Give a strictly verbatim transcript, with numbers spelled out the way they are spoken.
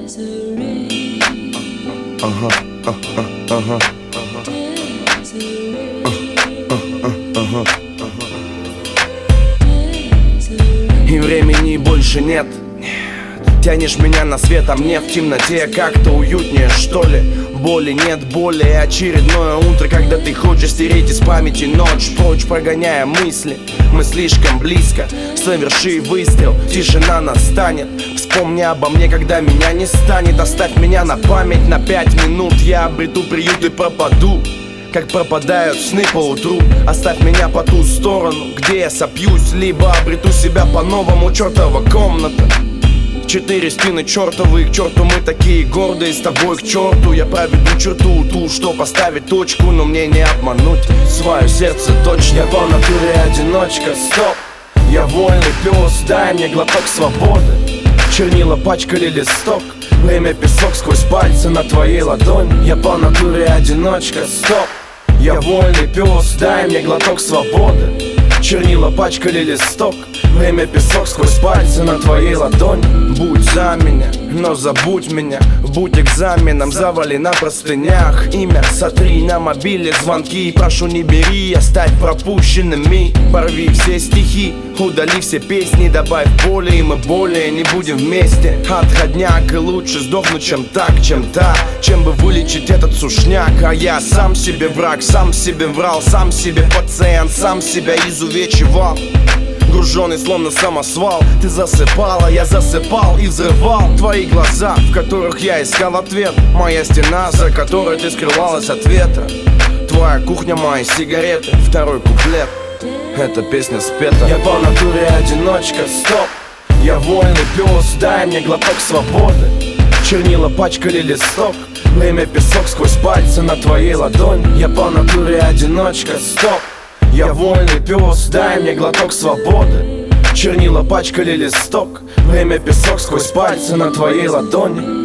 Ага, ага, ага. И времени больше нет. Тянешь меня на свет, а мне в темноте как-то уютнее, что ли. Боли нет, боли, очередное утро, когда ты хочешь стереть из памяти ночь, прочь прогоняя мысли. Мы слишком близко, соверши выстрел, тишина настанет. Вспомни обо мне, когда меня не станет. Оставь меня на память на пять минут, я обрету приют и пропаду, как пропадают сны поутру. Оставь меня по ту сторону, где я сопьюсь, либо обрету себя по-новому. Чертова комната, четыре стены чертовы, к черту мы такие гордые. С тобой к черту я проведу черту, ту, что поставить точку, но мне не обмануть свое сердце точно. Я по натуре одиночка, стоп. Я вольный пес, дай мне глоток свободы. Чернила пачкали листок, время песок сквозь пальцы на твоей ладони. Я по натуре одиночка, стоп. Я вольный пес, дай мне глоток свободы. Чернила пачкали листок, время песок сквозь пальцы на твоей ладони. Будь за меня, но забудь меня. Будь экзаменом, завали на простынях. Имя сотри на мобиле, звонки прошу не бери, оставь пропущенными. Порви все стихи, удали все песни, добавь боли, и мы более не будем вместе. Отходняк, и лучше сдохнуть, чем так, чем та, чем бы вылечить этот сушняк. А я сам себе враг, сам себе врал, сам себе пациент, сам себя изувечивал. Груженный словно самосвал, ты засыпала, я засыпал и взрывал твои глаза, в которых я искал ответ. Моя стена, за которой ты скрывалась от ветра. Твоя кухня, мои сигареты. Второй куплет, эта песня спета. Я по натуре одиночка, стоп. Я вольный пес, дай мне глоток свободы. Чернила пачкали листок, время песок сквозь пальцы на твоей ладони. Я по натуре одиночка, стоп. Я вольный пес, дай мне глоток свободы. Чернила пачкали листок, время песок сквозь пальцы на твоей ладони.